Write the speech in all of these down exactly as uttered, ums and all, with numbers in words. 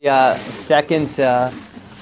Uh, second, uh,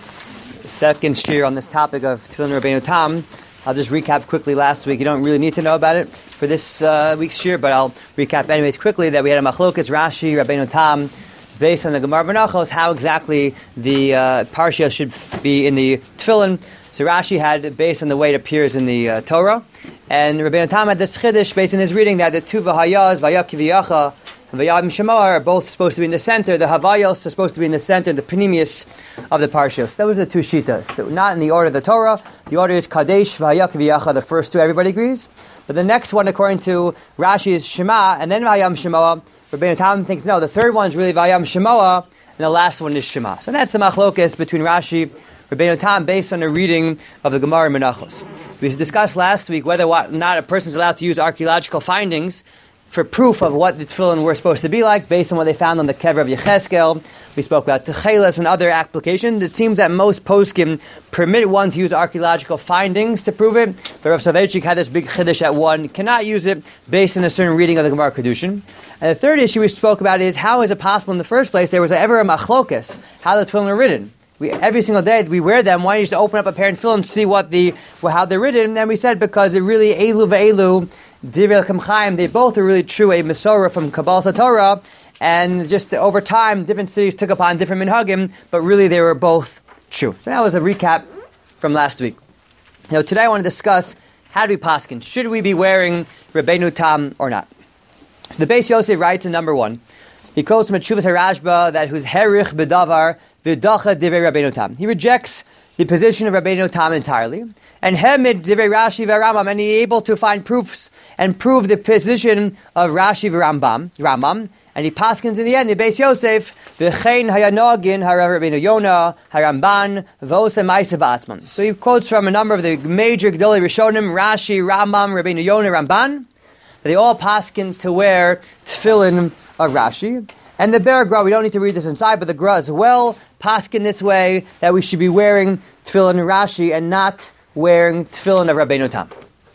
second shir on this topic of Tefillin Rabbeinu Tam. I'll just recap quickly last week. You don't really need to know about it for this uh, week's shir, but I'll recap anyways quickly that we had a machlokas Rashi Rabbeinu Tam based on the Gemara Menachos how exactly the uh, parsha should be in the Tefillin. So Rashi had based on the way it appears in the uh, Torah, and Rabbeinu Tam had this chiddush based on his reading that the two v'hayaz v'yav kiviyacha and Vayam Shema are both supposed to be in the center. The Havayos are supposed to be in the center, the Panemius of the Parshas. Those are the two Shitas. So not in the order of the Torah. The order is Kadesh, Vayak, V'yacha, the first two, everybody agrees. But the next one, according to Rashi, is Shema, and then Vayam Shema. Rabbeinu Tam thinks, no, the third one is really Vayam Shema, and the last one is Shema. So that's the machlokas between Rashi, Rabbeinu Tam, based on the reading of the Gemara Menachos. We discussed last week whether or not a person is allowed to use archaeological findings for proof of what the tefillin were supposed to be like, based on what they found on the kever of Yechezkel. We spoke about techelas and other applications. It seems that most poskim permit one to use archaeological findings to prove it. But Rav Soloveitchik had this big chiddush that one cannot use it based on a certain reading of the Gemara Kedushin. And the third issue we spoke about is how is it possible in the first place there was ever a machlokas, how the tefillin were written. We, every single day we wear them. Why don't you just open up a pair and tefillin and see what the well, how they're written? And then we said because it really elu ve'elu. Divrei L'Chem Chaim, they both are really true, a Masorah from Kabbalah Satorah, and just over time, different cities took upon different minhagim, but really they were both true. So that was a recap from last week. Now today I want to discuss how to be paskin. Should we be wearing Rabbeinu Tam or not? The Beis Yosef writes in number one, he quotes from Tshuvas HaRashba that who's herich bedavar v'dacha divrei Rabbeinu Tam. He rejects the position of Rabbeinu Tam entirely, and Hemid divrei Rashi v'Rambam, and he able to find proofs and prove the position of Rashi v'Rambam, Rambam, and he paskins in the end, the Beis Yosef, v'chein hayanogin harav Rabbeinu Yonah, haramban, v'osem ma'asav atzman. So he quotes from a number of the major Gedolei Rishonim, Rashi, Rambam, Rabbeinu Yonah, Ramban, they all paskin to wear tefillin of Rashi. And the Ber Gra, we don't need to read this inside, but the Gra as well, paskin this way, that we should be wearing tefillin Rashi and not wearing tefillin of Rabbeinu Tam.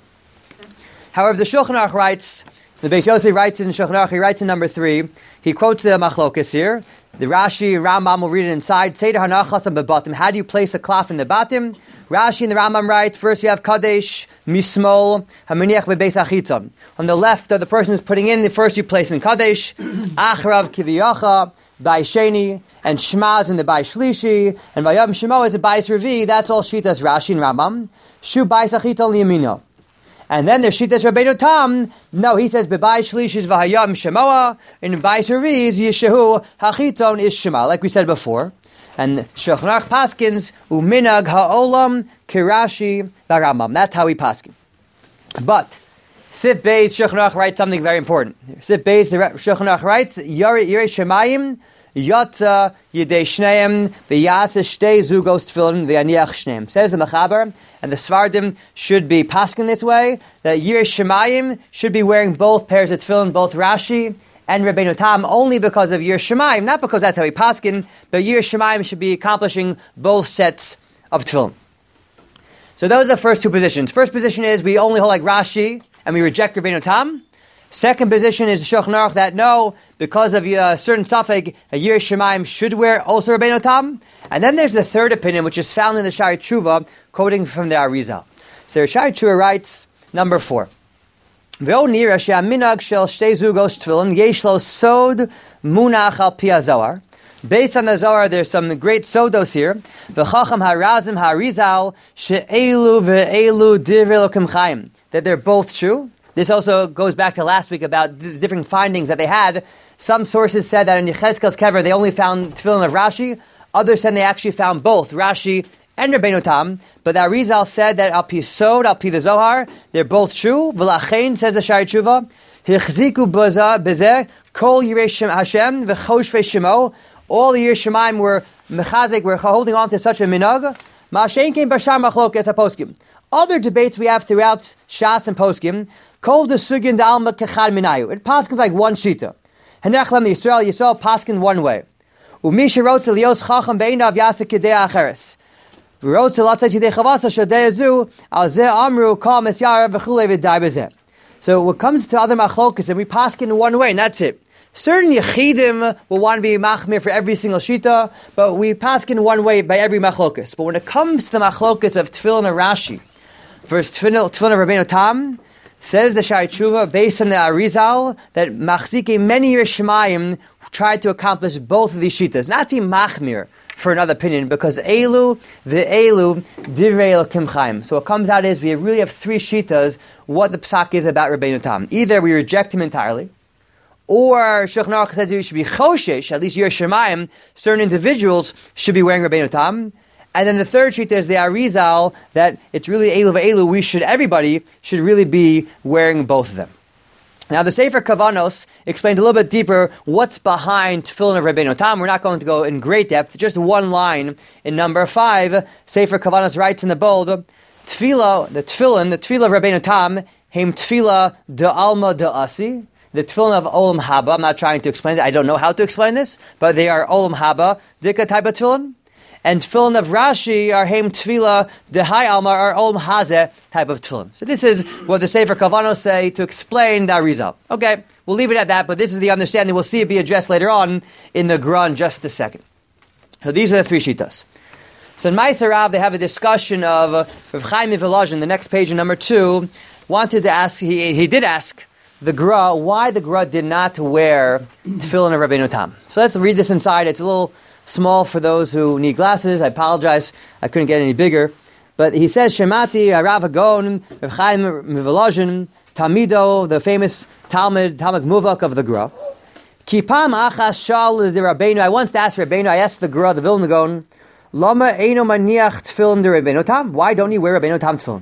However, the Shulchan Aruch writes, the Beis Yosef writes in Shulchan Aruch, he writes in number three, he quotes the machlokas here, the Rashi and Rambam will read it inside, Seder hanachas and bebatim, how do you place a cloth in the batim? Rashi and the Rambam write, first you have Kadesh, Mismol, Haminiach bebeis achitzon. On the left of the person who's putting in, the first you place in Kadesh, Achrav kiviyacha, Bai Sheni, and Shema is in the Bai Shlishi, and Vayam Shema is the Bai Revi, that's all Shitas Rashi and Rambam, Shu Bai Sachiton Liyamino. And then there's Shitas Rabbeinu Tam. No, he says Bebai Shlish is Vahayam Shemoah. In Bai Sheri is Yeshahu Hachiton is Shema, like we said before. And Shulchan Aruch paskins Uminag Ha'olam Kirashi Barambam. That's how we paskin. But Sif Beis Shulchan Aruch writes something very important. Sif Beis the Shulchan Aruch writes Yirei Shemayim Yata Yidei Shneim V'Yasa Shtei Zugos Tefillin V'Yaniach Shneim. Says the Mechaber, and the Svardim should be paskin this way, that Yirei Shemayim should be wearing both pairs of tefillin, both Rashi and Rabbeinu Tam, only because of Yirei Shemayim, not because that's how we paskin, but Yirei Shemayim should be accomplishing both sets of tefillin. So those are the first two positions. First position is we only hold like Rashi, and we reject Rabbeinu Tam. Second position is Shulchan Aruch that no, because of a uh, certain suffix, a Yirei Shemayim should wear also Rabbeinu Tam. And then there's the third opinion, which is found in the Shari Tshuva, quoting from the Arizal. So Shari Tshuva writes, number four, V'o nira she'aminag shel shtei zugos tefillin yesh lo sod munach al pi hazohar. Based on the Zohar, there's some great sodos here. V'chacham harazim harizal she'elu ve'elu divrei L'Chem Chaim. That they're both true. This also goes back to last week about the different findings that they had. Some sources said that in Yechezkel's kever they only found tefillin of Rashi. Others said they actually found both Rashi and Rabbeinu Tam. But the Arizal said that al pi sod, al pi the Zohar, they're both true. V'lachein, says the Shari Tshuva, hichziku bezeh kol yirei Hashem v'choshvei shemo. All the Yirei Shemayim were mechazik, were holding on to such a minhag. Ma'ashein kein bashar machlokas haposkim. Other debates we have throughout Shas and Poskim, Kol de Sugin da Alma Kechad Minayu. It paskins like one shita. Hanechlam Yisrael, Yisrael paskin one way. Umisha wrote to Lios Chacham Beinav Yasik Kedei Acheres. Wrote to Latzai Chidei Chavasa Shadei Azu, Al Zeh Amru, Kal Mesyara, V'chulei V'dai Bezeh. So when it comes to other machlokas, and we paskin one way, and that's it. Certain Yechidim will want to be machmir for every single shita, but we pass in one way by every machlokas. But when it comes to the machlokas of Tefillin and Rashi, verse Tefillin, Tefillin of Rabbeinu Tam, says the Shai Tshuva, based on the Arizal, that machzike many years Shemayim tried to accomplish both of these shitas, not to be machmir for another opinion, because elu, the elu, divrei Elokim Chaim. So what comes out is we really have three shitas, what the psak is about Rabbeinu Tam. Either we reject him entirely, or Shulchan Aruch says you should be choshesh, at least Yer Shemayim, certain individuals should be wearing Rabbeinu Tam. And then the third shita is the Arizal, that it's really elu v'elu, we should, everybody should really be wearing both of them. Now the Sefer Kavanos explains a little bit deeper what's behind Tefillin of Rabbeinu Tam. We're not going to go in great depth, just one line in number five. Sefer Kavanos writes in the bold, Tefillah, the Tefillin, the Tefillah of Rabbeinu Tam, Heim Tefillah de Alma de Asi, the Tefillin of Olam Haba. I'm not trying to explain it, I don't know how to explain this, but they are Olam Haba, Dika type of Tefillin. And Tefillin of Rashi are Heim Tefillah, the Hai Alma are Olam Hazeh type of Tefillin. So this is what the Sefer Kavanos say to explain the Arizal. Okay, we'll leave it at that, but this is the understanding. We'll see it be addressed later on in the Gra in just a second. So these are the three shitas. So in Ma'aser Rav, they have a discussion of uh, Rav Chaim Mivolozhin, the next page in number two, wanted to ask, he, he did ask the Gra, why the Gra did not wear Tefillin of Rabbeinu Tam. So let's read this inside. It's a little small for those who need glasses. I apologize, I couldn't get any bigger. But he says, Shemati, Rav Hagon, Rav Chaim Mivolozhin, Tamido, the famous Talmud, Talmud Muvak of the Gra. Kipam achas shal de Rabbeinu. I once asked Rabbeinu, I asked the Gra, the Vilna Gaon, Lama eino maniach tefillin de Rabbeinu Tam. Why don't you wear Rabbeinu Tam tefillin?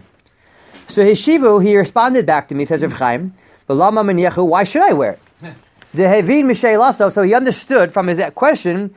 So his shivu, he responded back to me, says Rav Chaim, but Lama maniachu, why should I wear it? The Hevin Mishay Lasso, so he understood from his question,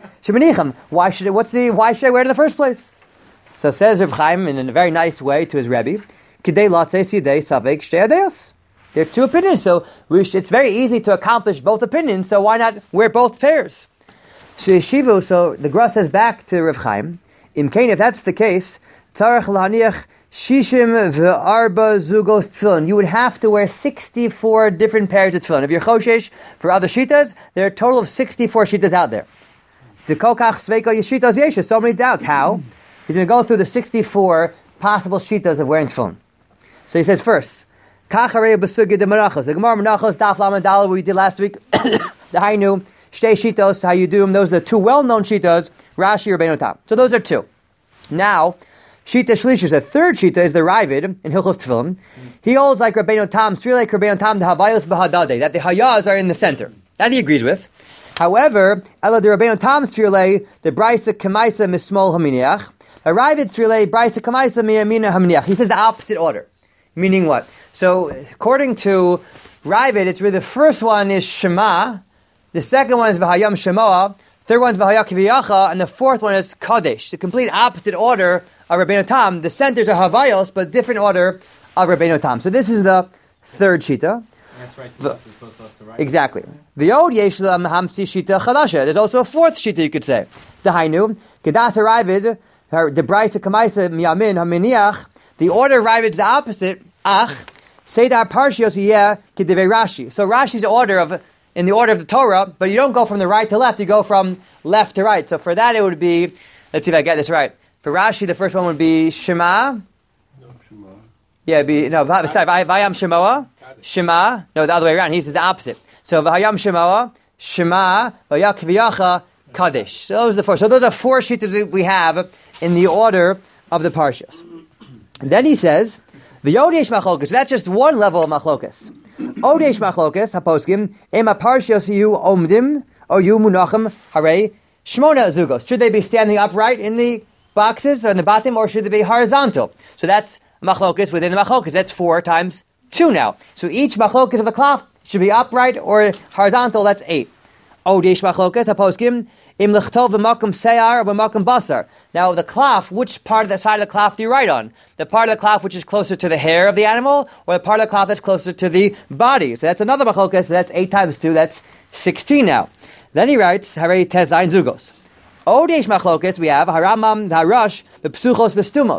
why should it, what's the, why should I wear it in the first place? So says Rav Chaim in a very nice way to his Rebbe, Kidei Latzei Sidei Savek Shtei Adeos. There are two opinions, so we should, it's very easy to accomplish both opinions, so why not wear both pairs? So Yeshivu, so the Gra says back to Rav Chaim, Im Kain, if that's the case, Tzarech Lahaniach Shishim ve'arba zugos tefillin. You would have to wear sixty-four different pairs of tefillin. If you're choshesh for other shitas, there are a total of sixty-four shitas out there. The kokach sveika yeshitas yesha. So many doubts. How? He's going to go through the sixty-four possible shitas of wearing tefillin. So he says first, kacharei b'sugi de menachos. The Gemara menachos daf lamed daled we did last week. The hainu shtei shitos. How you do them? Those are the two well-known shitas. Rashi Rabbeinu Tam. So those are two. Now. Shita Shlish, the third Shita is the Ravid in Hilchos Tefillin. He holds like Rabbeinu Tam, Sri like Rabbeinu Tam, the Havayos Bahadade, that the Hayas are in the center. That he agrees with. However, Ela the Rabbeinu Tam Sri the Braisa Kamaisa Mismol Haminiach, the Ravid Sri Braisa Kamaisa Miyamina Haminiach. He says the opposite order. Meaning what? So, according to Ravid, it's really the first one is Shema, the second one is V'hayam Shemoah, third one is V'haya Kiviyacha, and the fourth one is Kadesh. The complete opposite order of Rabbeinu Tam. The centers are Havayos, but different order of Rabbeinu Tam. So this is the third Shita. That's right, to left as opposed to left to right. Exactly. V'yod yesh hamsi Shita Chadasha. There's also a fourth Shita you could say. The Hainu, Kedas Haravid, the Braisa Kamaisa Miyamin Haminiach. The order of Ravid is the opposite. Ach, Seidar Parshios Yeh Kedivei Rashi. So Rashi's order of in the order of the Torah, but you don't go from the right to left, you go from left to right. So for that it would be, let's see if I get this right. For Rashi, the first one would be Shema. No, Shema. Yeah, it'd be, no, sorry, Vayam Shemoah. Shema. No, the other way around. He says the opposite. So Vayam Shemoah, Shema, Vayak V'yacha, Kadesh. So those are the four. So those are four shitas we have in the order of the Parshas. And then he says, V'yodesh Machlokas. So that's just one level of Machlokas. Odesh Machlokas, Haposkim, Ema Parshas Yu Omdim, or Yu Munachim, Hare, Shmona Zugos. Should they be standing upright in the boxes or in the bottom, or should they be horizontal? So that's machlokas within the machlokas. That's four times two now. So each machlokas of a cloth should be upright or horizontal. That's eight. Odesh machlokas haposkim im lechtov v'makom seyar or v'makom basar. Now the cloth, which part of the side of the cloth do you write on? The part of the cloth which is closer to the hair of the animal, or the part of the cloth that's closer to the body? So that's another machlokas. So that's eight times two. That's sixteen now. Then he writes Harei tezayin zugos. Odesh machlokas, we have Haramam, Harash, the Psuchos, Vestumos.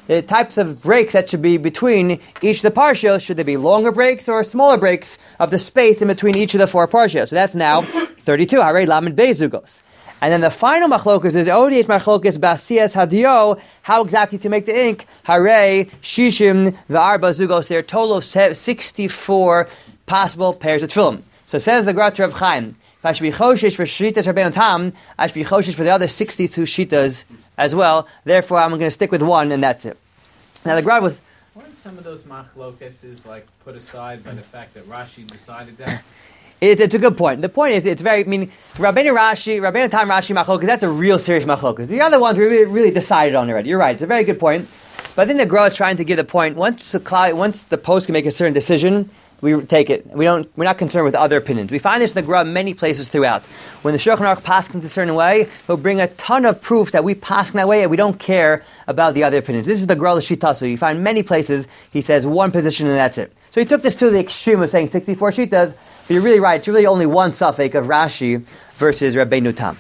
the types of breaks that should be between each of the partials. Should there be longer breaks or smaller breaks of the space in between each of the four partials? So that's now thirty-two. Harei lamed bezugos. And then the final machlokas is Odh machlokas basias hadio, how exactly to make the ink. Harei shishim v'arba zugos. There are a total of sixty-four possible pairs of tefillin. So says the Gra to Reb Chaim, if I should be choshish for shitas Rabbeinu Tam, I should be choshish for the other sixty-two shitas as well. Therefore, I'm going to stick with one, and that's it. Now the Gra was. Weren't some of those machlokas like put aside by the fact that Rashi decided that? It's, it's a good point. The point is, it's very, I mean, Rabbeinu Rashi, Rabbeinu Tam Rashi machlokas, that's a real serious machlokas. The other ones we really, really decided on already. You're right. It's a very good point. But I think the Gra is trying to give the point, once the cloud, once the post can make a certain decision, we take it. We don't, we're not concerned with other opinions. We find this in the Gra many places throughout. When the Shulchan Aruch paskins a certain way, he'll bring a ton of proof that we paskin that way and we don't care about the other opinions. This is the Gra l'shitasu. You find many places he says one position and that's it. So he took this to the extreme of saying sixty-four shitas, but you're really right. It's really only one suffix of Rashi versus Rabbeinu Tam.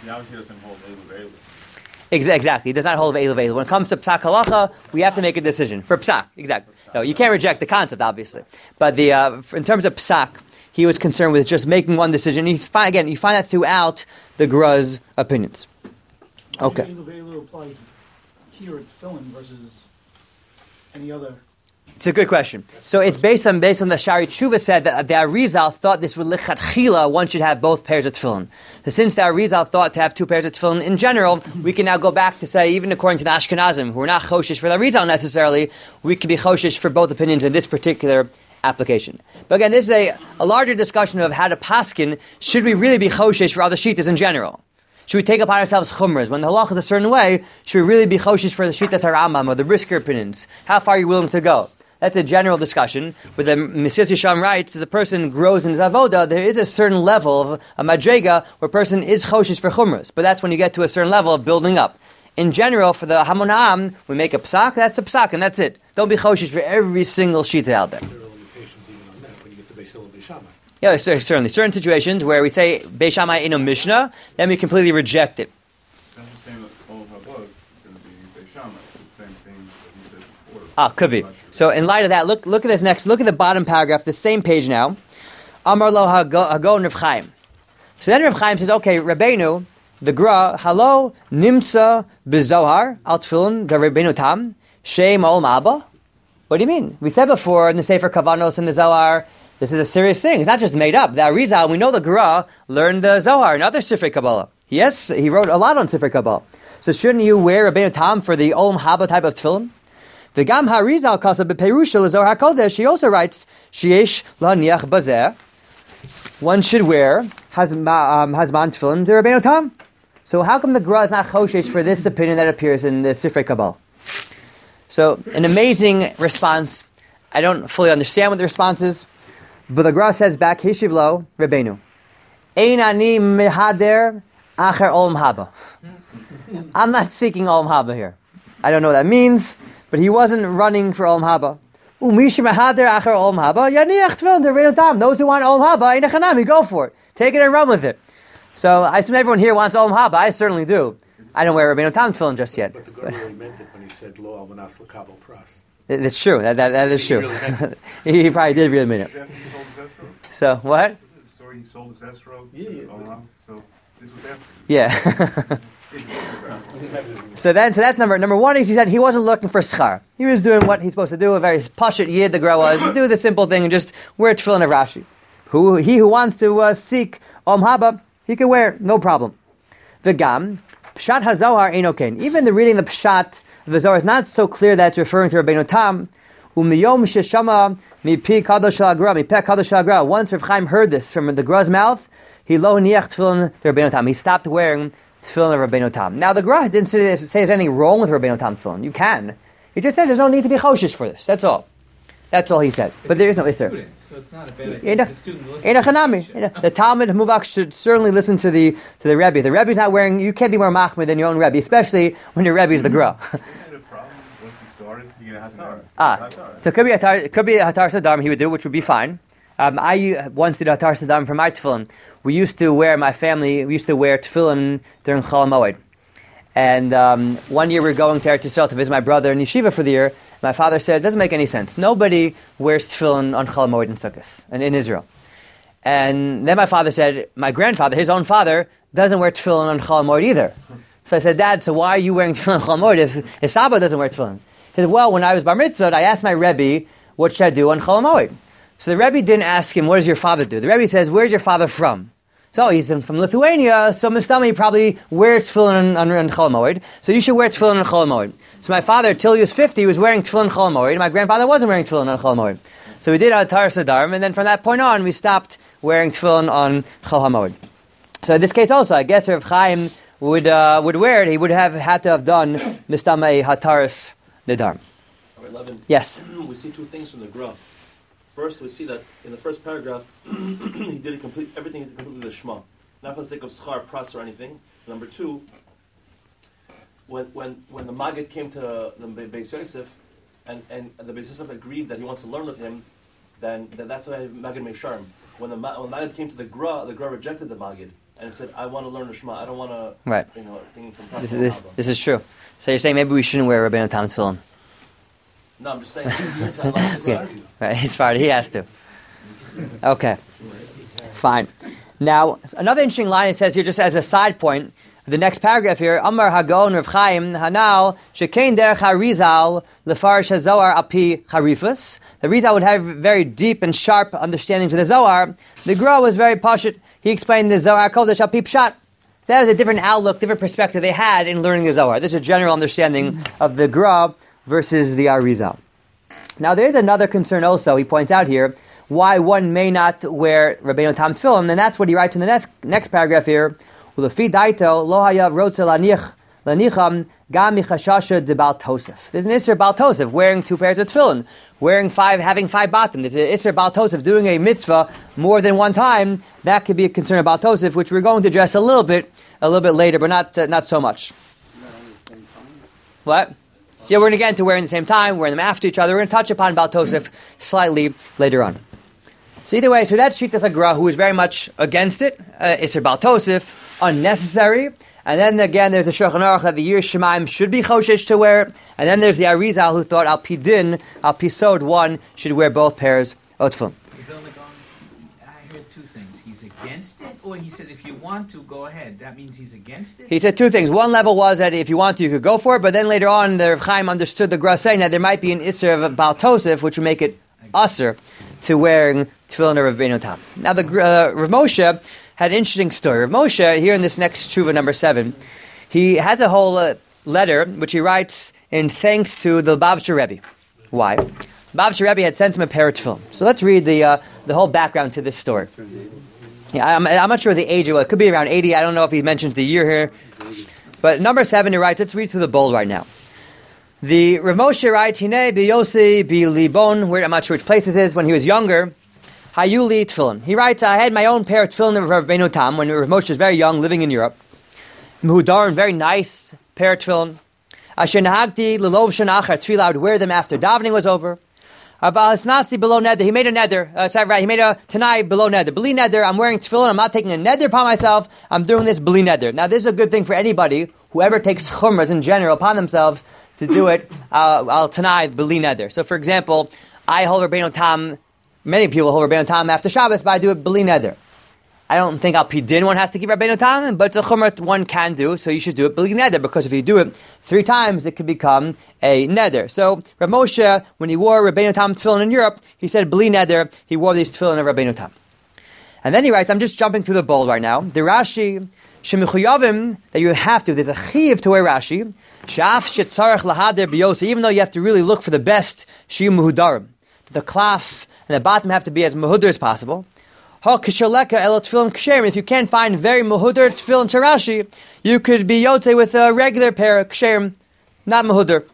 Exactly. It does not hold of Eilu Eilu. When it comes to Psak Halacha, we have to make a decision. For Psak, exactly. No, you can't reject the concept, obviously. But the uh, in terms of Psak, he was concerned with just making one decision. You find, again, you find that throughout the Gra's opinions. Okay. Eilu Eilu applied here at Tefillin versus any other. It's a good question. So it's based on based on the Shari Tshuva said that the Arizal thought this would lichatchila one should have both pairs of tefillin. So since the Arizal thought to have two pairs of tefillin in general, we can now go back to say even according to the Ashkenazim, who are not choshish for the Arizal necessarily, we can be choshish for both opinions in this particular application. But again, this is a, a larger discussion of how to paskin. Should we really be choshish for other shitas in general? Should we take upon ourselves chumras? When the halach is a certain way, should we really be choshish for the shitas harambam or the brisker opinions? How far are you willing to go? That's a general discussion. Where the Mesilas Yesharim writes, as a person grows in his avoda, there is a certain level of a madrega where a person is choshish for chumras. But that's when you get to a certain level of building up. In general, for the Hamon Ha'am, we make a psak, that's a psak, and that's it. Don't be choshish for every single shita out there. There are limitations even on that when you get to Beis Hillel Beis Shammai. Yeah, certainly. Certain situations where we say Beis Shammai in a Mishnah, then we completely reject it. That's the same with all of Habad. It's going to be Beis Shammai. It's the same thing that you said before. Ah, could be. So in light of that, look look at this next. Look at the bottom paragraph, the same page now. Amar lo hagon Rav Chaim. So then Rav Chaim says, okay, Rabbeinu, the Gra, halo nimtza b'zohar al tefillin the Rabbeinu Tam shem ol maba. What do you mean? We said before in the Sefer Kavanos in the Zohar, this is a serious thing. It's not just made up. The Arizal, we know the Gra learned the Zohar and other Sifrei Kabbalah. Yes, he wrote a lot on Sifrei Kabbalah. So shouldn't you wear Rabbeinu Tam for the Olam Haba type of tefillin? The Gam Harizal Kasa b'Perusha l'Zohar HaKodesh, she also writes, Sheyesh la'niach bazeh, one should wear Hazman um, tefillin to Rabbeinu Tam. So how come the Gra is not choshesh for this opinion that appears in the Sifrei Kabbalah? So an amazing response. I don't fully understand what the response is, but the Gra says back, Hishiv lo Rabbeinu, Ein ani mehader acher olam haba. I'm not seeking olam haba here. I don't know what that means. But he wasn't running for Olam Haba. Those who want Olam Haba, go for it. Take it and run with it. So I assume everyone here wants Olam Haba. I certainly do. I don't wear Rabbeinu Tam tefillin just yet. But the Gra really meant it when he said Lo almanas l'kabel pras. That's true. That that, that is He true. really meant it. He probably did really mean it. After he sold his escrow? So what? The story he sold his escrow? Yeah, yeah. Oh, so this was after. Yeah. So then, so that's number number one. Is he said he wasn't looking for schar. He was doing what he's supposed to do. A very pashut yid the Gra was do the simple thing and just wear tefillin of Rashi. Who he who wants to uh, seek Olam Haba, he can wear no problem. The Gam Pshat HaZohar Einoken. Even the reading the Pshat of the Zohar is not so clear that it's referring to Rabbeinu Tam. Umiyom sheshama mipi kadosh hagra mipeh kadosh hagra. Once Rav Chaim heard this from the Gra's mouth, he lo niach tefillin to Rabbeinu Tam. He stopped wearing tefillin of Rabbeinu Tam. Now the Gra didn't say there's anything wrong with Rabbeinu Tam tefillin. You can. He just said there's no need to be choshish for this. That's all. That's all he said. But there is no issur. So it's not a bad idea. The student In a chanami. The Talmud Muvak should certainly listen to the to the Rebbe. The Rebbe's not wearing. You can't be more machmir than your own Rebbe, especially when your Rebbe is the Gra. Isn't it a problem once he started? You get a hatar. Ah, so it could be a hatar. It could be a hatar sadam he would do, which would be fine. Um, I once did a hatar sadam for my tefillin. We used to wear, my family, we used to wear tefillin during Chol HaMoed. And um, one year we were going to Eretz Yisrael to visit my brother in yeshiva for the year. My father said, it doesn't make any sense. Nobody wears tefillin on Chol Hamoed in Sukkot, and in Israel. And then my father said, my grandfather, his own father, doesn't wear tefillin on Chol Hamoed either. So I said, Dad, so why are you wearing tefillin on Chol Hamoed if his Saba doesn't wear tefillin? He said, well, when I was bar mitzvah, I asked my Rebbe, what should I do on Chol Hamoed? So the Rebbe didn't ask him, what does your father do? The Rebbe says, where's your father from? So he's from Lithuania, so Mustami probably wears tefillin on, on, on Chol Hamoed, so you should wear tefillin on Chol Hamoed. So my father, till he was fifty, was wearing tefillin on Chol Hamoed, and my grandfather wasn't wearing tefillin on Chol Hamoed. So we did Atar Sadarm, and then from that point on, we stopped wearing tefillin on Chol Hamoed. So in this case also, I guess if Chaim would uh, would wear it, he would have had to have done Mistamei Hataris Nedarm. eleven. Yes. We see two things from the Gra. First, we see that in the first paragraph, he did it complete, everything completely the Shema. Not for the sake of schar, pras, or anything. Number two, when when when the Maggid came to the Beis Yosef, and, and the Beis Yosef agreed that he wants to learn with him, then, then that's why Maggid Meisharm. When the when Maggid came to the Gra, the Gra rejected the Maggid and said, "I want to learn the Shema. I don't want to, right. you know, thing from pras." This, this, this is true. So you're saying maybe we shouldn't wear Rabbeinu Tam tefillin? No, I'm just saying. Like yeah. Right, he's fired. He has to. Okay. Fine. Now, another interesting line it says here, just as a side point, the next paragraph here, Amar Hagon Rav Chaim Hanal Shekein Derech HaRizal Lefarish HaZohar Api Charifus. The Rizal would have very deep and sharp understandings of the Zohar. The Gra was very pashut. He explained the Zohar Kodesh Api Pshat. That was a different outlook, different perspective they had in learning the Zohar. This is a general understanding of the Gra versus the Arizal. Now there's another concern also, he points out here, why one may not wear Rabbeinu Tam tefillin, and that's what he writes in the next, next paragraph here. Ulefi daito lo haya rotze lanich lanicham gam michashasha de Baal Tosef. There's an Isser Baal Tosef, wearing two pairs of tefillin, wearing five, having five bottom. There's an Isser Baal Tosef, doing a mitzvah more than one time. That could be a concern about Tosef, which we're going to address a little bit, a little bit later, but not uh, not so much. What? Yeah, we're going to get into wearing the same time, wearing them after each other. We're going to touch upon Baal Tosef slightly later on. So either way, so that's Shitas Agra, who is very much against it. Uh, Isser Baal Tosef, unnecessary. And then again, there's a Shulchan Aruch that the Yiras Shamayim should be choshesh to wear. And then there's the Arizal who thought Al Pi Din, Al Pi Sod, one should wear both pairs of tefillin. I heard two things. He's against it, or he said if you want to, go ahead. That means he's against it? He said two things. One level was that if you want to, you could go for it, but then later on, the Rav Chaim understood the Gra saying that there might be an Isser of Baal Tosef, which would make it usher to wearing tefillin or Rabbeinu Tam. Now, the uh, Rav Moshe had an interesting story. Rav Moshe, here in this next tshuva, number seven, he has a whole uh, letter which he writes in thanks to the Lubavitcher Rebbe. Why? Lubavitcher Rebbe had sent him a pair of tefillin. So let's read the uh, the whole background to this story. Yeah, I'm, I'm not sure the age of it. It could be around eighty. I don't know if he mentions the year here. But number seven, he writes, let's read through the bold right now. The Rav Moshe writes, Hine biyosi bilibon, where I'm not sure which place this is, when he was younger, hayuli tefillin. He writes, I had my own pair of tefillin of Rabbeinu Tam when Rav Moshe was very young, living in Europe. Mehudarin, very nice pair of tefillin. Asher nahagti lelov shanachar tefillah, I would wear them after davening was over. Aval hasnasi below neder. He made a neder. Uh, sorry, right. He made a tanai below neder. Beli neder. I'm wearing tefillin. I'm not taking a neder upon myself. I'm doing this beli neder. Now, this is a good thing for anybody, whoever takes chumras in general upon themselves to do it. Uh, I'll tanai beli neder. So, for example, I hold Rabbeinu Tam. Many people hold Rabbeinu Tam after Shabbos, but I do it beli neder. I don't think Al Pi Din one has to keep Rabbeinu Tam, but it's a chumrah one can do, so you should do it beli neder, because if you do it three times, it could become a neder. So Rav Moshe, when he wore Rabbeinu Tam tefillin in Europe, he said beli neder, he wore these tefillin of Rabbeinu Tam. And then he writes, I'm just jumping through the bold right now, the Rashi, shemichuyavim, that you have to, there's a chiv to wear Rashi, shaf shetzarech lahader biyosi, even though you have to really look for the best shiu muhudarim. The klaf and the bottom have to be as muhudar as possible. If you can't find very muhudar tefillin charashi, you could be yotze with a regular pair of ksherim, not muhudar.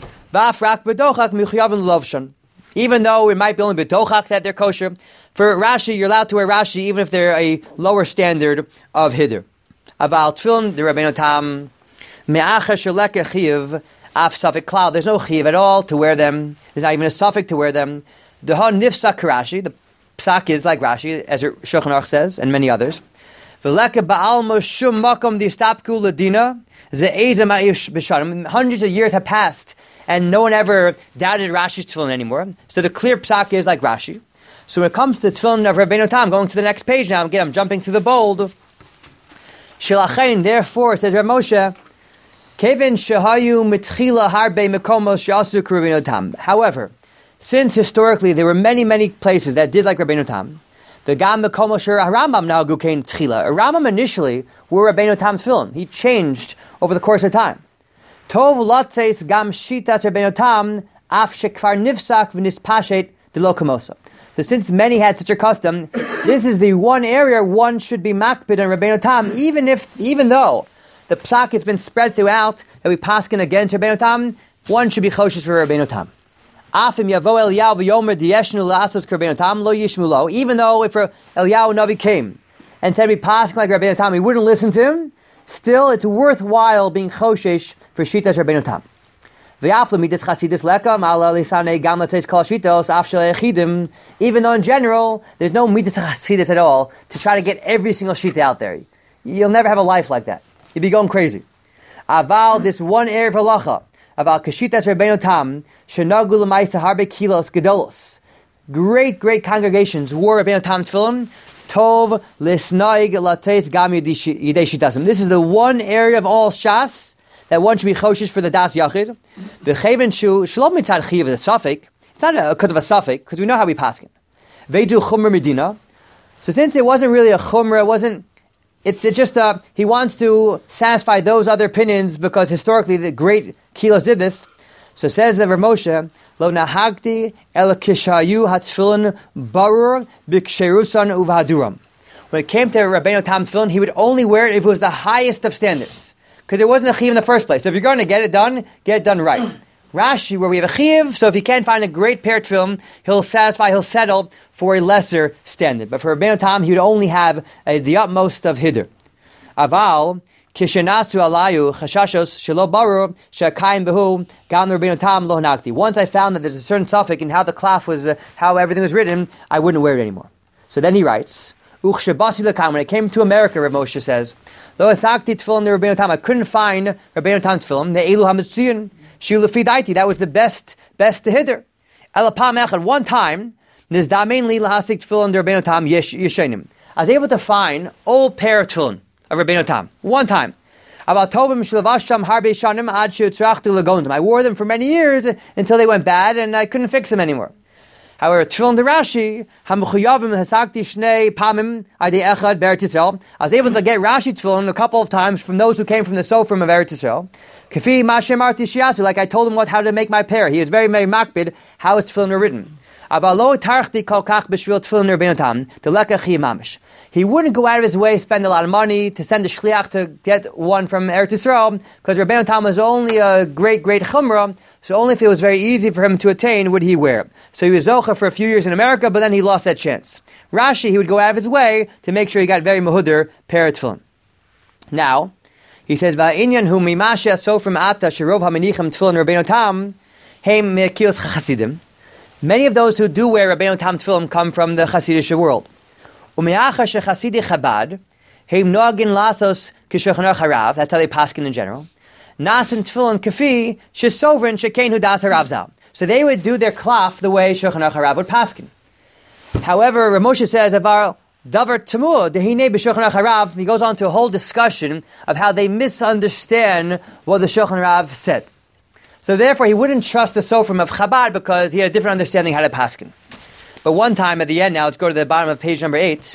Even though it might be only betochak that they're kosher, for Rashi, you're allowed to wear Rashi even if they're a lower standard of hider. About tefillin, the Rabbeinu Tam, me'acha sheleka chiv, af safik klal. There's no chiv at all to wear them. There's not even a suffix to wear them. The ha nifsak Rashi, the Psak is like Rashi, as Shulchan Aruch says, and many others. V'leka ba'alma shum makom d'istapku ladina ze'ezem ha'ish b'shanim. Hundreds of years have passed, and no one ever doubted Rashi's tefillin anymore. So the clear psak is like Rashi. So when it comes to the tefillin of Rabbeinu Tam, going to the next page now, again, I'm jumping through the bold. Shilachain, therefore, says Rav Moshe, Kevin shahayu mitchila harbe mekomos shasu Rabbeinu Tam. However, since historically there were many, many places that did like Rabbeinu Tam, the Gam mekomos shir Rambam now gukein tchila. Rambam initially were Rabbeinu Tam's tefillin. He changed over the course of time. Tov latzeis gam shitas Rabbeinu Tam af shekvar nifsak v'nispashet delo kamosa. So since many had such a custom, this is the one area one should be makbid on Rabbeinu Tam, even if, even though the psak has been spread throughout, that we paskin again to Rabbeinu Tam, one should be choshes for Rabbeinu Tam. Afim yavo Eliyahu v'yomer diyeshnu la'asos Rabbeinu Tam lo yishmu lo. Even though if Eliyahu Navi came and said we paskin like Rabbeinu Tam, we wouldn't listen to him, still it's worthwhile being choshesh for shitas Rabbeinu Tam. Even though in general, there's no midas chasidus at all to try to get every single shita out there. You'll never have a life like that. You'll be going crazy. Aval, this one area of halacha, about kashitas Rabbeinu Tam, shenagu l'maisa harbe kilos gedolos. Great, great congregations wore Rabbeinu Tam tefillin, tov lisnaig lates gam yidei shitasim. This is the one area of all shas that one should be choshish for the das yachid. V'cheven shu shalom mitzad chiyav the suffix. It's not because of a suffix, because we know how we paskin. Veidu chumra medina. So since it wasn't really a chumra, it wasn't. It's it's just uh he wants to satisfy those other opinions because historically the great kilos did this. So says the Rav Moshe, lo nahagti el kishayu hatfilin barur b'ksherusan uvhaduram. When it came to Rabbeinu Tam's tefillin, he would only wear it if it was the highest of standards. Because there wasn't a chiv in the first place. So if you're going to get it done, get it done right. Rashi, where we have a chiv, so if he can't find a great pair of tefillin, he'll satisfy, he'll settle for a lesser standard. But for Rabbeinu Tam, he would only have uh, the utmost of hider. Aval, kishenasu alayu chashashos shelo barur shakayim behu gam Rabbeinu Tam lo hanakti. Once I found that there's a certain suffix in how the klaf was, uh, how everything was written, I wouldn't wear it anymore. So then he writes, Uchshabasi lekam. When it came to America, Rav Moshe says, Lo asakti tefillin Rabbeinu Tam. I couldn't find Rabbeinu Tam tefillin. The elu hametzion shilu fidaiti. That was the best, best to hither. Elapam echad. One time, nizdamein li lahasik tefillin Rabbeinu Tam yeshenim. I was able to find old pair of tefillin of Rabbeinu Tam. One time. About tovim shlavasham harbe shanim ad she'utzrachtu lagondim. I wore them for many years until they went bad and I couldn't fix them anymore. However, tefillin de Rashi, hamchuyavim hasakti shnei pamim adi echad be'eretz Yisrael. I was able to get Rashi tefillin a couple of times from those who came from the Sofrim of Eretz Yisrael. Kafi mashem arti shiasu, like I told him what how to make my pair. He was very, very makbid how his tefillin were written. Avalo tarchti kol kach b'shvil tefillin Rabbeinu Tam delekachi mamish. He wouldn't go out of his way, spend a lot of money to send a shliach to get one from Eretz Yisrael, because Rabbeinu Tam was only a great, great chumrah. So only if it was very easy for him to attain would he wear it. So he was zocha for a few years in America, but then he lost that chance. Rashi, he would go out of his way to make sure he got very mahudr pair of tefillin. Now, he says, "Va'inyan hu mimasha sofrim ata shirov hamenicham tefillin Rabbeinu Tam heim mekios chasidim." Many of those who do wear Rabbeinu Tam tefillin come from the Hasidic world. Umeacha shechasidi Chabad heim noagin lasos kishulchan aruch harav. That's how they paskin in general. Nasan tefillin kafi shesovrin shekain hu das harav zal. So they would do their klaf the way Shulchan Aruch Harav would paskin. However, Rav Moshe says, "Avar davar tamur dehine b'Shulchan Aruch Harav." He goes on to a whole discussion of how they misunderstand what the Shulchan Aruch said. So therefore, he wouldn't trust the Sofrim of Chabad because he had a different understanding how to paskin. But one time at the end, now let's go to the bottom of page number eight.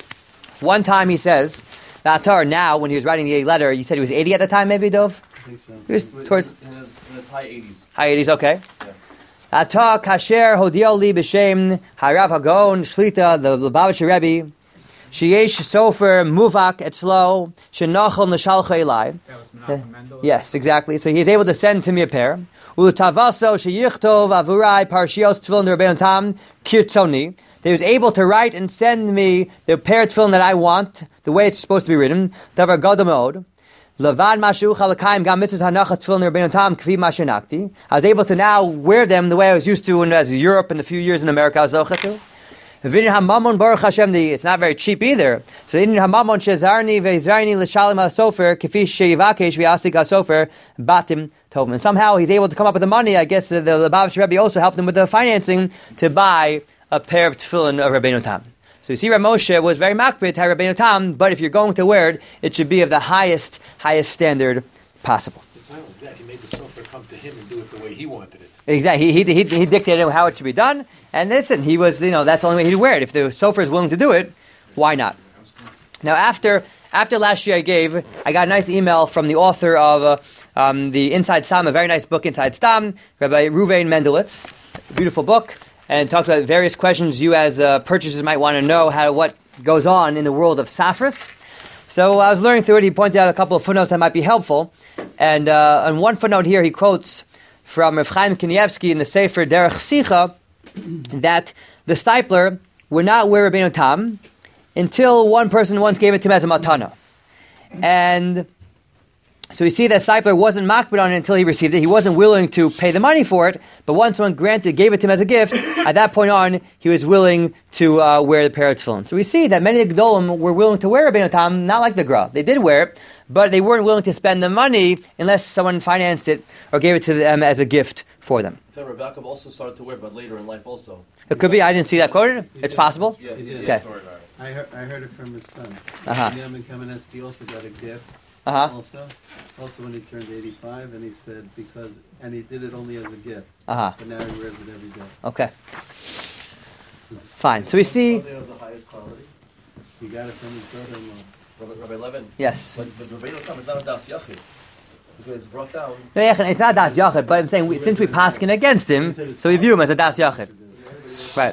One time he says, "Atar." Now, when he was writing the letter, you said he was eighty at the time, maybe Dov. I think so. He was towards in his, in his high eighties. High eighties, okay. Yeah. Ata kasher hodio li b'shem harav hagon shlita the Lubavitcher Rebbe sheyesh sofer muvak etzlo shenachol neshalcha elai. That was Menachem Mendel. Yes, exactly. So he is able to send to me a pair. Ulutavaso sheyichtov avurai parshios tefillin Rabbeinu Tam kirtzoni. He was able to write and send me the pair of tefillin that I want, the way it's supposed to be written. Davar gadol meod. Levad mashu chalakayim gam mitzvahs hanachas tefillin Rabbeinu Tam kvi mashenakti. I was able to now wear them the way I was used to in as Europe and the few years in America I was zocha to. V'inin hamamon baruch Hashem, the- it's not very cheap either. So in hamamon shezarni ve'zarni l'shalim al-sofer kifi sheyivakesh v'yasik al-sofer batim tovim. And somehow he's able to come up with the money. I guess the, the Lubavitcher Rebbe also helped him with the financing to buy a pair of tefillin of Rabbeinu Tam. So you see, Rav Moshe was very makbid to have Rabbeinu Tam, but if you're going to wear it, it should be of the highest, highest standard possible. It's not only that, he made the sofer come to him and do it the way he wanted it. Exactly. He, he, he, he dictated how it should be done, and listen, he was, you know, that's the only way he'd wear it. If the sofer is willing to do it, why not? Now, after after last year I gave, I got a nice email from the author of uh, um, the Inside Stam, a very nice book, Inside Stam, Rabbi Ruvain Mendelitz, a beautiful book, and talks about various questions you as uh, purchasers might want to know how what goes on in the world of Safras. So I was learning through it. He pointed out a couple of footnotes that might be helpful, and uh, on one footnote here he quotes from Rav Chaim Kanievsky in the Sefer Derech Sicha that the stipler would not wear Rabbeinu Tam until one person once gave it to him as a matana. And so we see that stipler wasn't makbid on it until he received it. He wasn't willing to pay the money for it, but once someone granted, gave it to him as a gift, at that point on, he was willing to uh, wear the pair of tefillin. So we see that many of the Gedolim were willing to wear Rabbeinu Tam, not like the Gra. They did wear it, but they weren't willing to spend the money unless someone financed it or gave it to them as a gift for them. I thought Rav Yaakov also started to wear, but later in life also. It could be. I didn't see that quoted. It's possible. Yeah, He did. Okay. I heard, I heard it from his son. Uh-huh. Benjamin Kamenetsky also got a gift. Uh-huh. Also, also when he turned eighty-five, and he said because, and he did it only as a gift. Uh-huh. But now he wears it every day. Okay. Fine. So we see. Are they of the highest quality? He got it from his brother-in-law. Rabbi, Rabbi Levin. Yes. But, but Rabbeinu Tam is not a das yachid. Because it's brought down. No, yeah, it's not das yachid, but I'm saying we, since we paskin against him, so we view him as a das yachid. Right.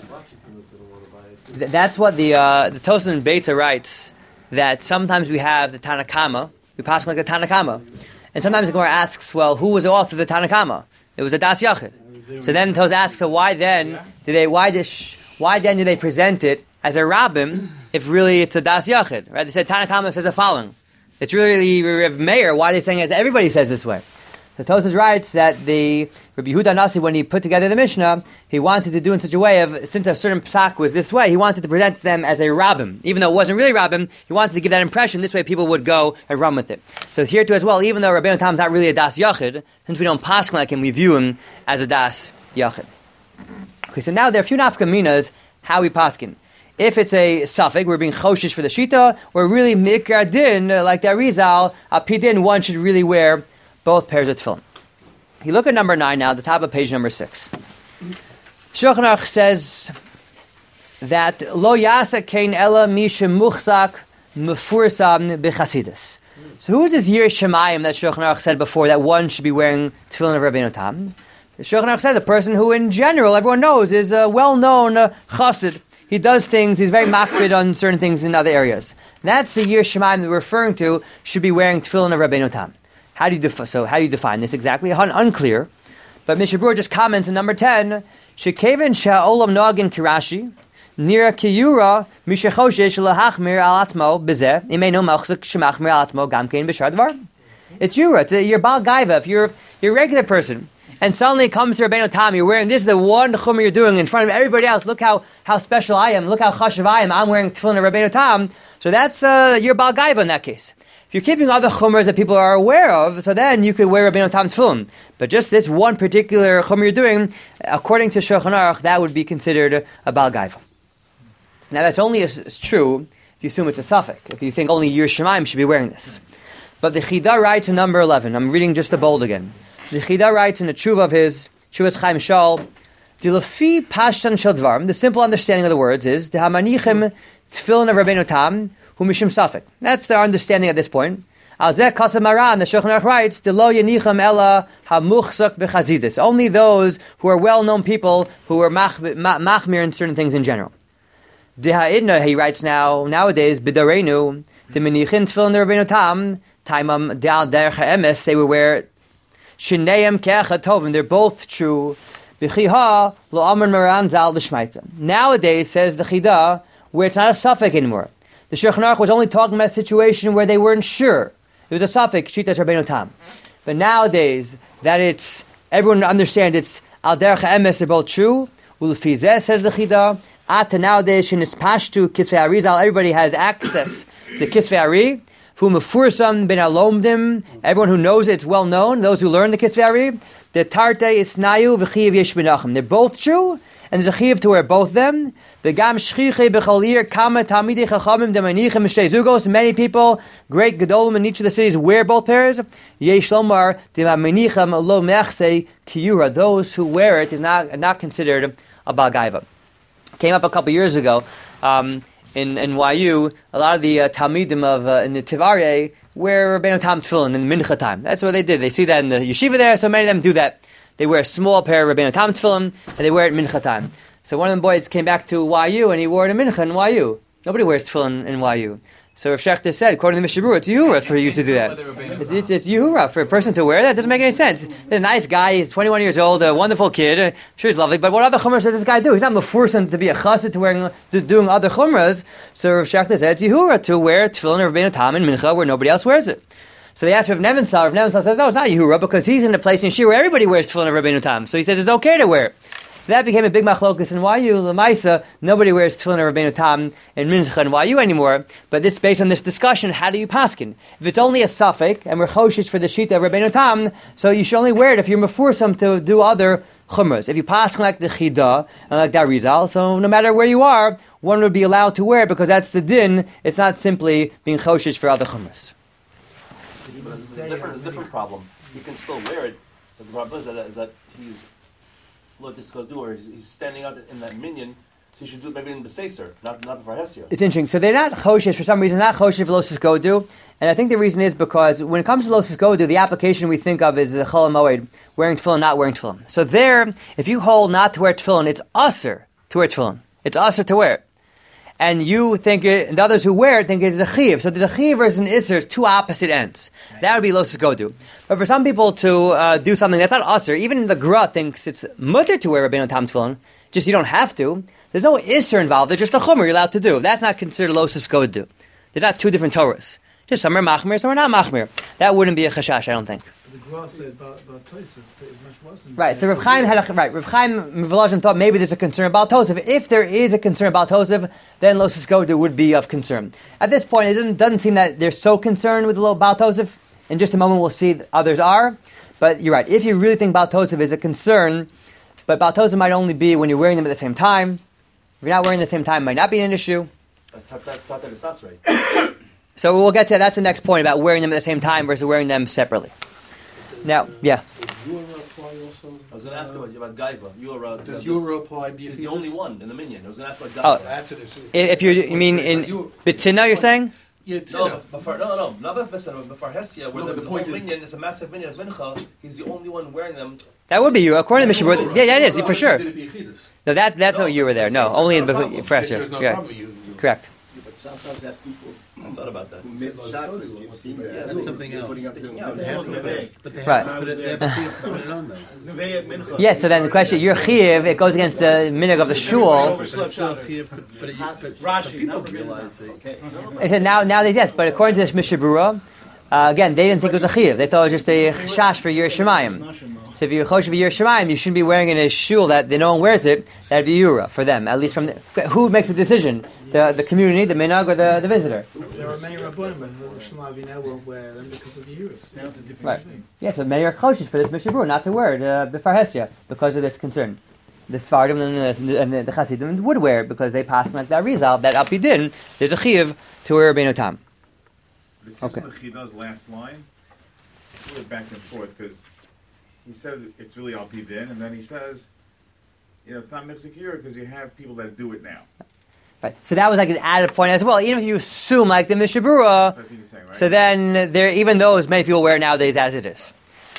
Th- that's what the uh, the Tosafot in Beitza writes, that sometimes we have the Tanakama, we paskin like the Tanakama, and sometimes the Gemara asks, well, who was the author of the Tanakama? It was a das yachid. So then Tos asks, so why then did they? Why this? Why then do they present it as a rabbim if really it's a das yachid? Right? They said Tanakama says the following. It's really Rav Meir. Why are they saying it as everybody says this way? The Tosafos writes that the Rabbi Yehuda Nasi, when he put together the Mishnah, he wanted to do in such a way of, since a certain psak was this way, he wanted to present them as a rabbim. Even though it wasn't really rabbim, he wanted to give that impression. This way people would go and run with it. So here too as well, even though Rabbeinu Tam is not really a das yachid, since we don't paskin like him, we view him as a das yachid. Okay, so now there are a few nafkaminas how we paskin. If it's a suffix, we're being choshish for the shita, or really mikra din, like the Arizal, a pidin, one should really wear both pairs of tefillin. You look at number nine now, the top of page number six. Shulchan Aruch says that lo yasa kein ela misha muchzak mefursam b'chasidus. So who is this Yirei Shemayim that Shulchan Aruch said before that one should be wearing tefillin of Rabbeinu Tam? Shulchan Aruch says a person who in general everyone knows is a well-known uh, chassid. He does things, he's very makbid on certain things in other areas. That's the Yirei Shemayim that we're referring to, should be wearing tefillin of Rabbeinu Tam. How do you def- so how do you define this exactly? Un- unclear. But Mishnah Berurah just comments in number ten, Shekevin sha'olam noagin kirashi, nira kiyura mishachoshesh lahachmir al atzmo bezeh, imeno machzik shemachmir al atzmo gamkein b'shar dvar. It's yura, it's a, you're Baal Gaiva. If you're, you're a regular person, and suddenly it comes to Rabbeinu Tam, you're wearing, this is the one chumrah you're doing in front of everybody else, look how, how special I am, look how chashav I am, I'm wearing tefillin of Rabbeinu Tam, so that's, uh, you're Baal Gaiva in that case. If you're keeping other chumras that people are aware of, so then you could wear Rabbeinu Tam tefillin. But just this one particular chumrah you're doing, according to Shulchan Aruch, that would be considered a Baal Gaiva. Now that's only as, as true if you assume it's a suffix, if you think only Yirei Shemayim should be wearing this. But the Chida writes in number eleven, I'm reading just the bold again. The Chida writes in the Tshuva of his, Tshuvas Chaim Shal, Dilafi Pashtan Shel Dvarim, the simple understanding of the words is, the Hamanichim Tefillin of Rabbeinu Tam, Hu Mishum Safek. That's their understanding at this point. Al Zeh Kasam Maran, the Shulchan Aruch writes, Delo Yenicham Ela HaMuchzak B'Chazidus. Only those who are well-known people who are mach, mach, machmir in certain things in general. Deha'idna, he writes now, nowadays, B'Darenu, the Menichin Tefillin of Rabbeinu Tam, Taimam Dal Derech HaEmes, they would wear Shineim Ke'echad Tovim, they're both true. B'chiha Lo Amar Maran Zal L'Shmaita. Nowadays, says the Chida, where it's not a suffix anymore. The Shulchan Aruch was only talking about a situation where they weren't sure. It was a suffix, Shitas Rabbeinu Tam. But nowadays, that it's, everyone understands it's Al Derech HaEmes, they're both true. Ulfizeh says the Chida. Ata nowadays in this Pashtu Kisvei Arizal, everybody has access to Kisvei Ari. Fu Mefursam ben Alomdim. Everyone who knows it, it's well known. Those who learn the Kisvei Ari, the Tarte Isnayu v'Chiyav Yesh Benachim. They're both true, and there's a Chiyav to wear both them. V'gam Shchiche b'Chalir Kama Talmidei Chachamim Demanichem Shtei Zugos. Many people, great Gedolim in each of the cities, wear both pairs. Yesh Lomar Demanichem Lo Mechse Kiyura. Those who wear it is not not considered a Balgaiva. Came up a couple years ago um, in N Y U. A lot of the uh, Talmidim of uh, in the Tivarye wear Rabbeinu Tam tefillin in the mincha time. That's what they did. They see that in the yeshiva there, so many of them do that. They wear a small pair of Rabbeinu Tam tefillin and they wear it mincha time. So one of them boys came back to Y U and he wore it in mincha in Y U. Nobody wears tefillin in Y U. So Rav Shechter said, according to the Mishnah Berurah, it's Yehura for you to do that. It's, it's, it's Yehura for a person to wear that. It doesn't make any sense. He's a nice guy. He's twenty-one years old, a wonderful kid. I'm sure he's lovely. But what other chumras does this guy do? He's not mefursan to be a chassid to wearing to doing other chumras. So Rav Shechter said, it's Yehura to wear tefillin of Rabbeinu Tam in mincha where nobody else wears it. So they asked Rav Nevensal. Rav Nevensal says, no, it's not Yehura because he's in a place in Shir where everybody wears tefillin of Rabbeinu Tam. So he says it's okay to wear it. So that became a big machlokus in Y U. L'maisa, nobody wears tefillin of Rabbeinu Tam in mincha in Y U anymore. But this, based on this discussion, how do you paskin? If it's only a suffix and we're choshish for the shita of Rabbeinu Tam, so you should only wear it if you're mefursam to do other chumras. If you paskin like the Chida and like the Arizal, so no matter where you are, one would be allowed to wear it because that's the din. It's not simply being choshish for other chumras. But it's a different, it's a different problem. You can still wear it, but the problem is that, is that he's what this go do, or he's, he's standing out in that minion, so you should do it maybe in the Beseser, not not before Hestia. It's interesting. So they're not choshish for some reason, not choshish for Losis Godu, and I think the reason is because when it comes to Losis Godu, the application we think of is the Chol Moed, wearing tefillin, not wearing tefillin. So there, if you hold not to wear tefillin, it's usher to wear tefillin. It's usher to wear it. And you think it, and the others who wear it think it's a chiv. So there's a chiv versus an isser, it's two opposite ends. That would be Losis Godu. But for some people to uh, do something that's not usher, even the Gra thinks it's mutter to wear Rabbeinu Tam tefillin, just you don't have to. There's no isser involved, there's just a chumr you're allowed to do. That's not considered Losis Godu. There's not two different Torahs. Just some are machmir, some are not machmir. That wouldn't be a chashash, I don't think. The Gra said about Tosef is much worse than Right, so Rav Chaim had a, right, Rav Chaim Mivolozhin thought maybe there's a concern about Tosef. If there is a concern about Tosef, then Losis Godu would be of concern. At this point, it doesn't, doesn't seem that they're so concerned with the little Baal Tosef. In just a moment, we'll see that others are. But you're right, if you really think Baal Tosef is a concern, but Baal Tosef might only be when you're wearing them at the same time. If you're not wearing them at the same time, it might not be an issue. That's that's Tata Gesasrei. So we'll get to that. That's the next point about wearing them at the same time versus wearing them separately. Now, yeah. Does Yura apply also? I was going to ask about, about Gaiva. Yura, Does Yura apply? Do you He's think the only this- one in the minion. I was going to ask about Oh. Gaiva. That's an issue. If you, you mean in B'tzina, you're saying? Yeah, it's No, no. before, no, no, not before, before Hestia, where No, the, but the the point whole is- minion is a massive minion of Mincha. He's the only one wearing them. That would be you, according to Mishnah Berurah. Yeah, that is, for sure. Did it be Yechidus? No, that, that's No, not you were there. No, it's- only it's in not a problem. for Since Hestia. There's no Yeah, problem. You, you, correct. But sometimes that people I thought about that. who miss chakras, you've seen that. Yeah, that's something They're else. putting up Sticking their- out. they have Neve. But they Right. have, but they have to put it on them. Neve at Mincha. Yeah, so then the question, your chiv, it goes against the minhag of the shul. But it's still here for, for, the, for, for Rashi, people not to realize it. Okay. I said now, nowadays, yes, but according to this Mishnah Berurah, uh, again, they didn't think it was a chiv. They thought it was just a chash for Yer Shemayim. So if you're chosh for Yer Shemayim, you shouldn't be wearing in a shul that no one wears it. That'd be Yura for them, at least from the, who makes the decision? The the community, the minhag, or the, the visitor? There are many rabbonim who Shlomo Avinu will wear them because of the Years. Now it's a different Right. thing. Yeah, so many are choshes for this Mishnah Berurah not to wear it uh, before Hestia because of this concern. The Sfardim and the, and the, the Chasidim would wear it because they pass like that Rizal, that Alpidin, there's a chiv to wear Rabbeinu Tam. This is Okay. the Chida's last line. It's really back and forth because he said it's really Al Pidin, and then he says, you know, it's not Mixikira because you have people that do it now. Right. So that was like an added point as well. Even if you assume like the Mishnah Berurah, That's what I think you're saying, right? so then there, even those many people wear it nowadays as it is.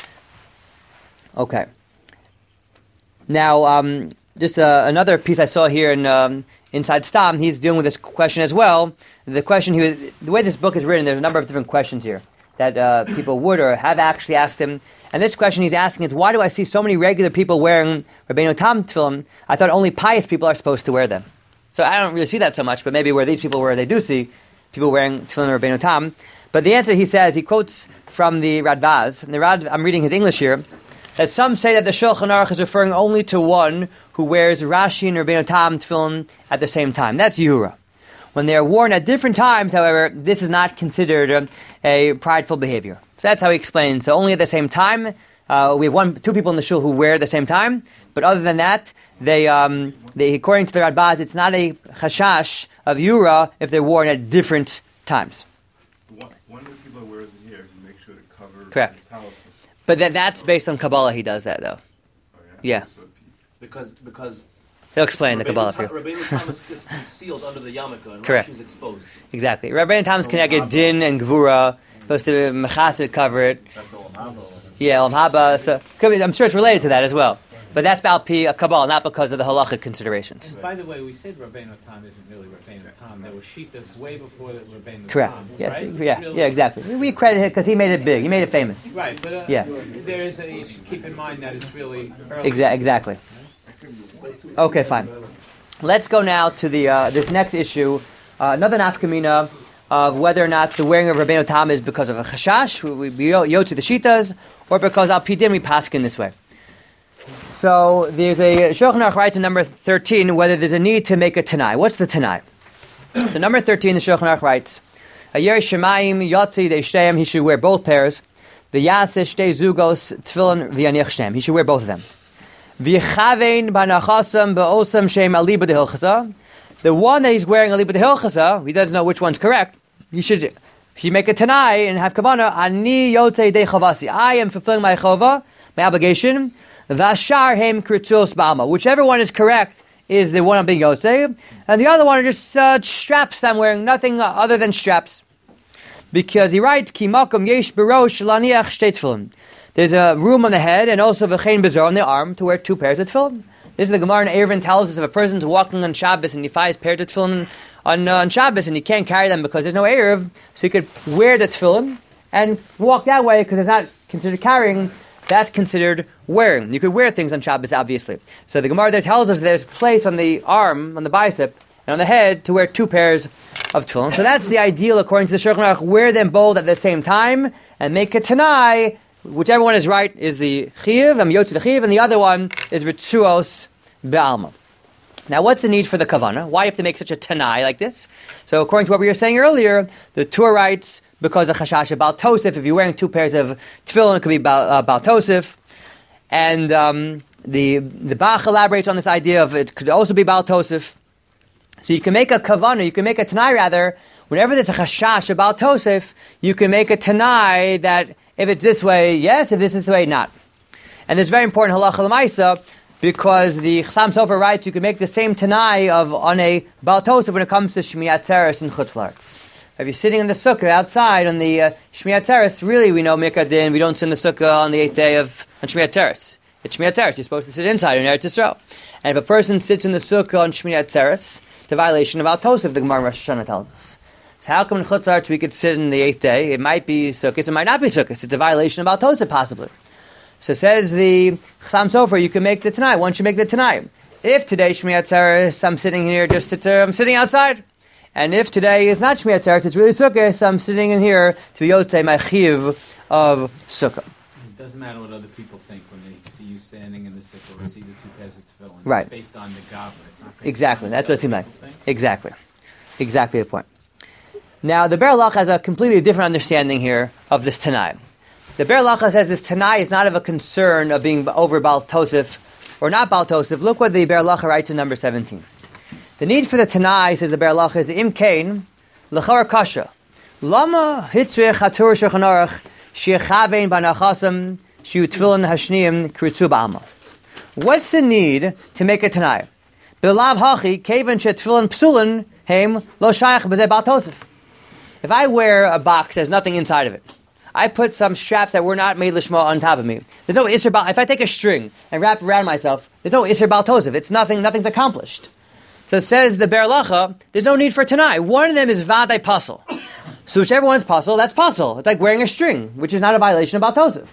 Okay. Now, um, just uh, another piece I saw here in um, Inside Stam, he's dealing with this question as well. The question he was, the way this book is written, there's a number of different questions here that uh, people would or have actually asked him. And this question he's asking is, why do I see so many regular people wearing Rabbeinu Tam tefillin? I thought only pious people are supposed to wear them. So I don't really see that so much, but maybe where these people were, they do see people wearing tefillin Rabbeinu Tam. But the answer, he says, he quotes from the Radvaz. And the Rad, I'm reading his English here. that some say that the Shulchan Aruch is referring only to one who wears Rashi and Rabbeinu Tam tefillin at the same time. That's Yehura. When they are worn at different times, however, this is not considered a, a prideful behavior. So that's how he explains. So only at the same time, uh, we have one, two people in the shul who wear at the same time, but other than that, they, um, they according to the Radbaz, it's not a chashash of Yura if they're worn at different times. One, one of the people that wears it here can make sure to cover Correct. his towels. But that, that's based on Kabbalah, he does that though. Oh, yeah? Yeah. So Because because He'll explain the Rabbeinu Kabbalah Ta- for you. Rabbeinu Thomas is concealed under the yarmulke and Correct. Rashi is exposed. Exactly. Rabbeinu Tam's connected din and gvura, supposed to mechasid cover it. that's all I'm Yeah, Olam Haba. So could be, I'm sure it's related to that as well. But that's Baal Pi a Kabbalah, not because of the halachic considerations. And by the way, we said Rabbeinu Tam isn't really Rabbeinu Tam. There were Shitas way before the Rabbeinu Correct. Tam, Yes. right? Yeah. Really- Yeah. Exactly. We credit it because he made it big. He made it famous. Right, but uh, Yeah. there is a, you should keep in mind that it's really early. Exa- exactly. Okay, fine. Let's go now to the uh, this next issue, uh, another nafkamina of whether or not the wearing of Rabbeinu Tam is because of a chashash, we, we yo to the shitas, or because al pidin we paskin this way. So there's a Shulchan Aruch writes in number thirteen whether there's a need to make a tanai. What's the tanai? So number thirteen, the Shulchan Aruch writes, Ayer Shemaim Yotzi De Shteim, he should wear both pairs. The Yasish De Zugos Tefillin V'Yanich Shem, he should wear both of them. V'chavein Banachasam Ba'osam Shem Aliba De Hilchasa. The one that he's wearing Aliba De Hilchasa, he doesn't know which one's correct. He should he make a tanai and have kavanah. Ani Yotzei De Chavasi. I am fulfilling my chova, my obligation. Vashar Hem Kritzos Ba'alma. Whichever one is correct is the one I'm being Yotzei, and the other one are just uh, straps I'm wearing, nothing other than straps. Because he writes, Ki makom yesh berosh laniach shtei tefillin. There's a room on the head and also v'chein bezor on the arm to wear two pairs of tefillin. This is the Gemara in Eruvin tells us if a person's walking on Shabbos and he finds pairs of tefillin on, uh, on Shabbos and he can't carry them because there's no Erev, so he could wear the tefillin and walk that way because it's not considered carrying. That's considered wearing. You could wear things on Shabbos, obviously. So the Gemara there tells us there's a place on the arm, on the bicep, and on the head to wear two pairs of tefillin. So that's the ideal according to the Shulchan Aruch. Wear them both at the same time and make a tanai. Whichever one is right is the chiv, am yotzi the chiv, and the other one is ritzuos be'alma. Now, what's the need for the kavana? Why do you have to make such a tanai like this? So, according to what we were saying earlier, the Torah writes because of chashash about tosif. If you're wearing two pairs of tefillin, it could be about, uh, about tosif, and um, the the Bach elaborates on this idea of it could also be about tosif. So you can make a kavana, you can make a tanai rather. Whenever there's a chashash about tosif, you can make a tanai that if it's this way, yes. If this is this way, not. And it's very important halacha l'maisa because the Chassam Sofer writes you can make the same tanai of on a Baal Tosef when it comes to Shmiyat Tzeres and Chutz La'aretz. If you're sitting in the sukkah outside on the uh, Shmiyat Tzeres, really we know Mikadin, we don't sit in the sukkah on the eighth day of on Shmiyat Tzeres. It's Shmiyat Tzeres, you're supposed to sit inside in Eretz Yisrael. And if a person sits in the sukkah on Shmiyat Tzeres, it's a violation of Baal Tosef, the Gemara in Rosh Hashanah tells us. So how come in Chutz La'aretz we could sit in the eighth day? It might be sukkahs, it might not be sukkahs. It's a violation of Baal Tosef possibly. So says the Chassam Sofer, you can make the Tanai. Once you make the Tanai. If today Shmiyat Tzeres, I'm sitting here, just sit, uh, I'm sitting outside. And if today is not Shmiyat Tzeres, it's really sukkah, so I'm sitting in here to be yotzei my chiv of sukkah. It doesn't matter what other people think when they see you standing in the sukkah or see the two pairs of tefillin. Right. It's based on the gavra. It's not based Exactly, on that's what it seems other like. people think. Exactly. Exactly the point. Now, the Ber Lacha has a completely different understanding here of this Tanai. The Ber Lacha says this Tanai is not of a concern of being over Baal Tosef or not Baal Tosef. Look what the Ber Lacha writes in number seventeen. The need for the Tanai, says the Ber Lacha, is the Im Kain, L'char Kasha. Lama hitzrich hatur Shulchan Aruch shechavein banachasam shiu tefillin hashniim kritzu ba'alma. What's the need to make a Tanai? B'lav hachi kevan shetefillin psulin heim lo shayach b'zeh Baal Tosef. If I wear a box that has nothing inside of it, I put some straps that were not made lishma on top of me. There's no Isser Baal. If I take a string and wrap it around myself, there's no Isser Baal Tosef. It's nothing. Nothing's accomplished. So it says the Ber Lacha, there's no need for Tanai. One of them is Vadai Pasul. So whichever one's Pasul, that's Pasul. It's like wearing a string, which is not a violation of Baal Tosef.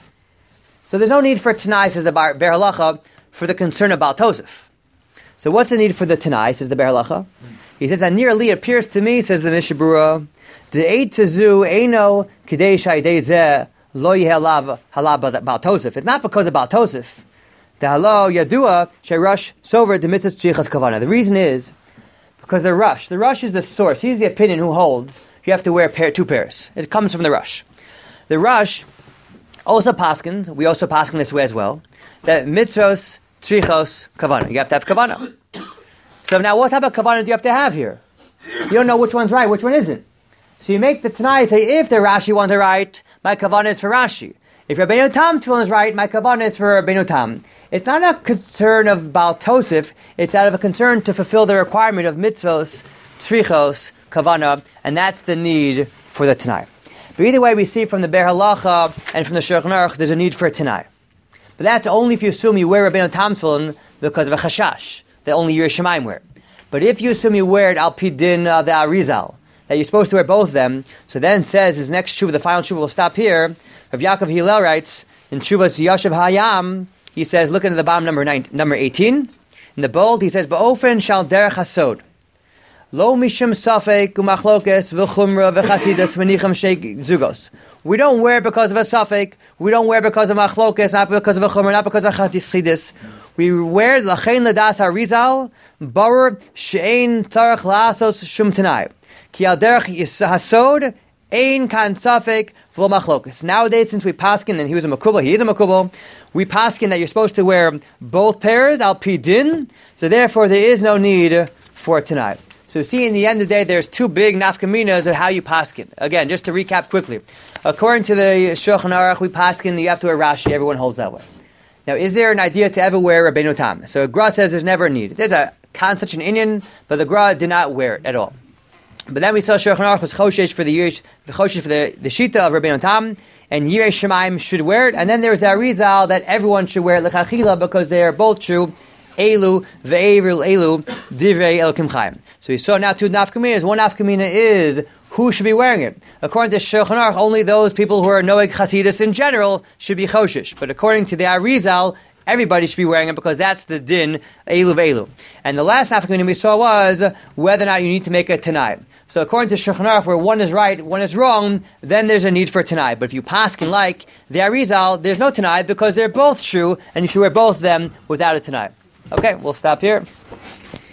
So there's no need for Tanai, says the Ber Lacha, for the concern of Baal Tosef. So what's the need for the Tanai, says the Ber Lacha? He says, and nearly appears to me, says the Mishabura, the eight to zu eino kidei shaydei zeh lo yeh halav halav Baal Tosef. It's not because of Baal Tosef. The halo yadua sherush sover the mitzvah tzrichas kavana. The reason is because the rush. The rush is the source. He's the opinion who holds you have to wear pair, two pairs. It comes from the rush. The rush also paskins. We also paskin this way as well. That mitzvos tzrichos kavana. You have to have kavana. So now, what type of kavana do you have to have here? You don't know which one's right, which one isn't. So you make the Tanai say, if the Rashi ones are right, my kavanah is for Rashi. If Rabbeinu Tam tefillin is right, my kavanah is for Rabbeinu Tam. It's not a concern of Baal Tosef, it's out of a concern to fulfill the requirement of mitzvos, tzrichos, kavanah, and that's the need for the Tanai. But either way, we see from the Ber Halacha and from the Shulchan Aruch, there's a need for a Tanai. But that's only if you assume you wear Rabbeinu Tam tefillin because of a chashash, that only Yerei Shamayim wear. But if you assume you wear it al pi din of the Arizal, that you're supposed to wear both of them, so then says his next tshuva, the final tshuva will stop here. Rav Yaakov Hillel writes in Tshuvas Yashav Hayam, he says, look into the bottom number nine, number eighteen. In the bold, he says, "Ba'ofen shal derech hasod, lo mishum safek umachlokes v'chumra v'chasidus v'nicham sheik zugos." We don't wear because of a safek. We don't wear because of machlokes, not because of a chumra, not because of chasidus. We wear lachein ladas Arizal barer she'ein tzarich la'asos shum tanai ki al derech hasod ein kan safek v'lo machlokas. Nowadays, since we paskin, and he was a makubal, he is a makubal, we paskin that you're supposed to wear both pairs al pi din, so therefore there is no need for tonight. So see, in the end of the day, there's two big nafkaminas of how you paskin. Again, just to recap quickly. According to the Shulchan Aruch, we paskin, you have to wear Rashi, everyone holds that way. Now, is there an idea to ever wear Rabbeinu Tam? So Gra says there's never a need. There's a such an Indian, but the Gra did not wear it at all. But then we saw Shulchan Aruch was choshesh for the Yesh, the choshesh for the, the Shita of Rabbeinu Tam, and Yirei Shamayim should wear it. And then there's the Arizal that everyone should wear it l'chachila because they are both true. Elu ve'eril elu divrei Elokim Chaim. So we saw now two nafkaminas. One nafkamina is who should be wearing it. According to Shulchan Aruch, only those people who are noeg chasidus in general should be choshesh. But according to the Arizal, everybody should be wearing it because that's the din elu ve'elu. And the last nafkamina we saw was whether or not you need to make a tanai. So according to Shulchan Aruch, where one is right, one is wrong, then there's a need for a tanai. But if you paskin like the Arizal, there's no tanai because they're both true, and you should wear both of them without a tanai. Okay, we'll stop here.